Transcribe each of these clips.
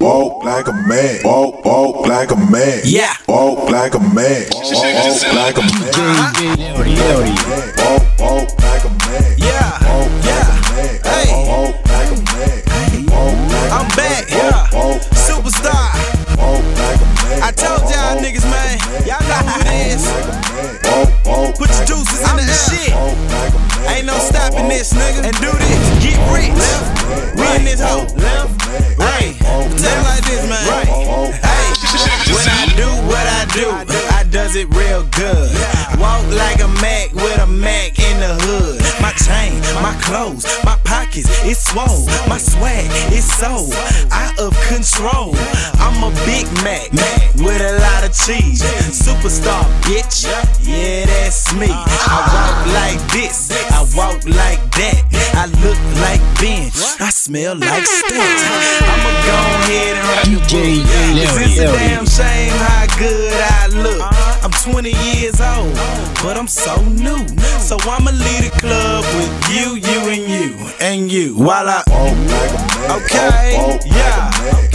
walk like a man. Walk like a man. Yeah. Walk like a man. Walk like a man. Walk like a man. Yeah. Hey. I'm back. Superstar. I told y'all niggas, man. Y'all know who it is. Put your juices in the shit. Ain't no stopping this, nigga. And do this. Get rich. We in this hoe. Right. Tell you like this, man. Hey. When I do what I do, I does it real good. Walk like a Mac with a Mac in the hood. My chain, my clothes, my pockets, it's swole. My swag, it's so out of control. I'm a Big Mac with a lot of cheese. Superstar, bitch. Yeah, that's me. I walk like this, I walk like that. I look like Ben, I smell like stinks. I'ma go ahead and rock the book. It's a damn shame how good I look. I'm 20 years old, but I'm so new. So I'ma leave the club with you and you. While I okay, yeah.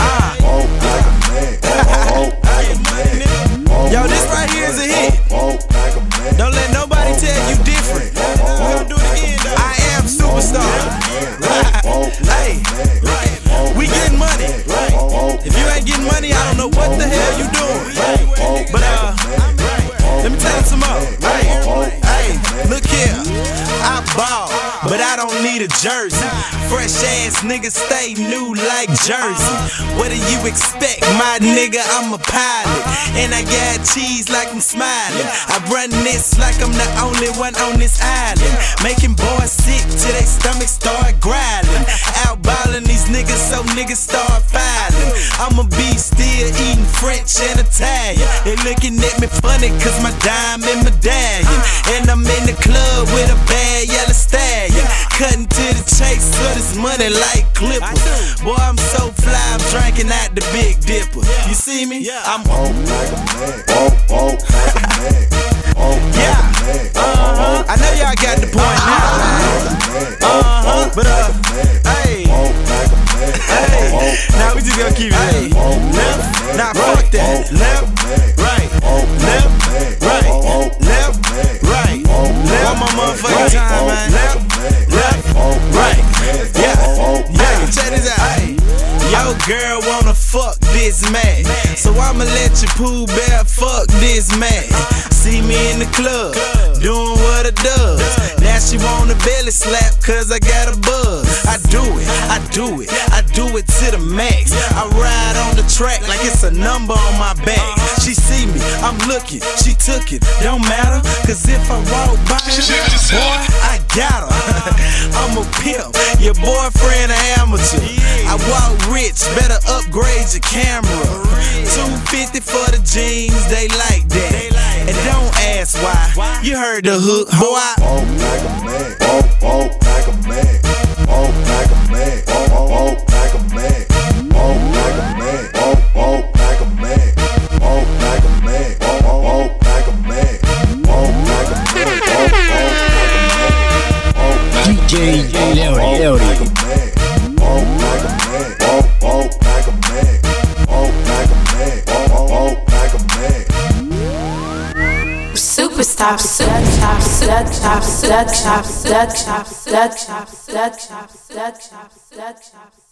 Yo, this right here is a hit. Don't let nobody tell you different. We gon' do it again, though. I am superstar. Hey, we getting money. If you ain't getting money, I don't know what the hell you doing. But let me tell you some more. Hey, look here. I ball, but I don't need a jersey. Fresh ass niggas stay new like Jersey. What do you expect, my nigga? I'm a pilot, and I got cheese like I'm smiling. I run this like I'm the only one on this island, making boys sick till they stomachs start growling. Out ballin' these niggas so niggas start filing. I'ma be still eating French and Italian. They looking at me funny cause my diamond medallion. And I'm in the club with a bad yellow stallion, cutting to the chase for this money like Clippers. Boy, I'm so fly, I'm drinking out the Big Dipper. You see me? I'm walk like a man. Walk like a man. Yeah. I know y'all got the point now, man. But hey. Now we just gonna keep it left. Nah, fuck that. Left, right, left, right, left, right. One more motherfucking time, man. Left, right. Yeah. Check this out. Yo, girl wanna fuck this man, so I'ma let your Pooh Bear fuck this man. See me in the club, doing what it does. Now she want a belly slap cause I got a buzz. I do it to the max. I ride on the track like it's a number on my back. She see me, I'm looking, she took it, don't matter. Cause if I walk by her, boy, I got her. I'm a pimp, your boyfriend an amateur. I walk rich, better upgrade your camera. $250 for the jeans, they like that. And don't ask why, you heard the hook, boy. Walk like a man, walk like a man, walk like a man, walk like a man, walk like a man, walk like a man, walk like a man, walk like a man, walk like a man, DJ Leody. Superstar, superstar, superstar, superstar, superstar, superstar, superstar, superstar, superstar.